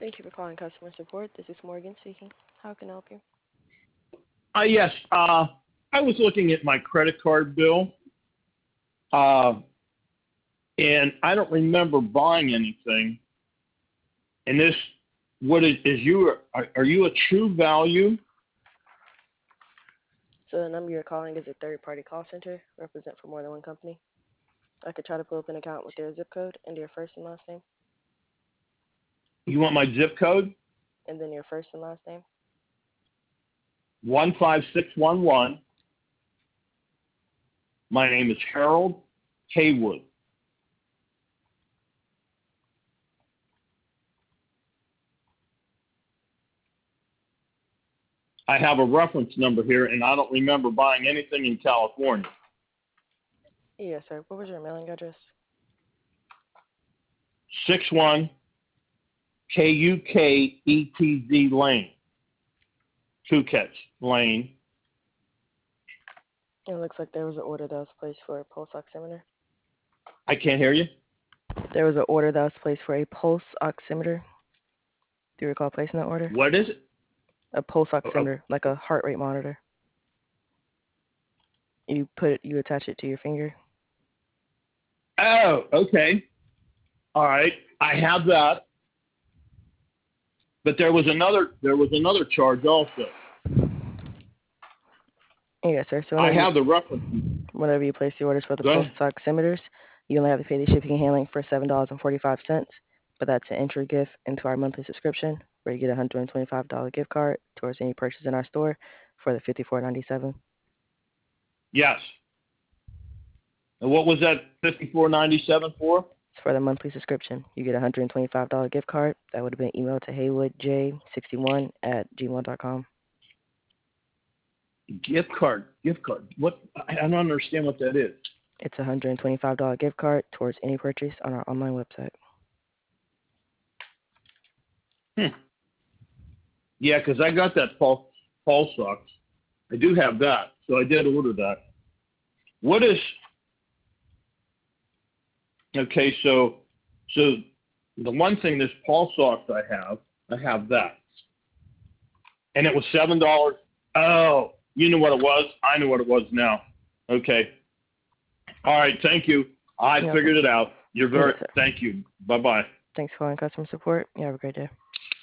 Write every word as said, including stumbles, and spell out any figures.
Thank you for calling customer support. This is Morgan speaking. How can I help you? Uh, yes. Uh, I was looking at my credit card bill, uh, and I don't remember buying anything. And this, what is, is you? Are, are you a True Value? So the number you're calling is a third-party call center, represent for more than one company. I could try to pull up an account with their zip code and your first and last name, You want my zip code? and then your first and last name. One five six one one. My name is Harold Haywood. I have a reference number here, and I don't remember buying anything in California. Yes, sir. What was your mailing address? six one K U K E T Z Lane, Kuketz Lane. It looks like there was an order that was placed for a pulse oximeter. I can't hear you. There was an order that was placed for a pulse oximeter. Do you recall placing that order? What is it? A pulse Uh, uh, oximeter, like a heart rate monitor. You put it, you attach it to your finger. Oh, okay. All right. I have that. But there was another there was another charge also. Yes, sir. So I whenever you, have the reference. whenever you place the orders for the Go pulse ahead. oximeters, you only have to pay the shipping and handling for seven dollars and forty-five cents. But that's an entry gift into our monthly subscription, where you get a one hundred twenty-five dollars gift card towards any purchase in our store for the fifty-four ninety-seven. Yes. And what was that fifty-four ninety-seven for? It's for the monthly subscription. You get a one hundred twenty-five dollars gift card. That would have been emailed to haywood j sixty-one at gmail dot com. Gift card. Gift card. What? I don't understand what that is. It's a one hundred twenty-five dollars gift card towards any purchase on our online website. Hmm. Yeah, because I got that Paul Paul socks. I do have that, so I did order that. What is? Okay, so so the one thing, this Paul socks I have, I have that, and it was seven dollars. Oh, you knew what it was. I knew what it was now. Okay. All right. Thank you. I Yeah. figured it out. You're very. Yes, sir. Thank you. Bye bye. Thanks for calling customer support. You have a great day.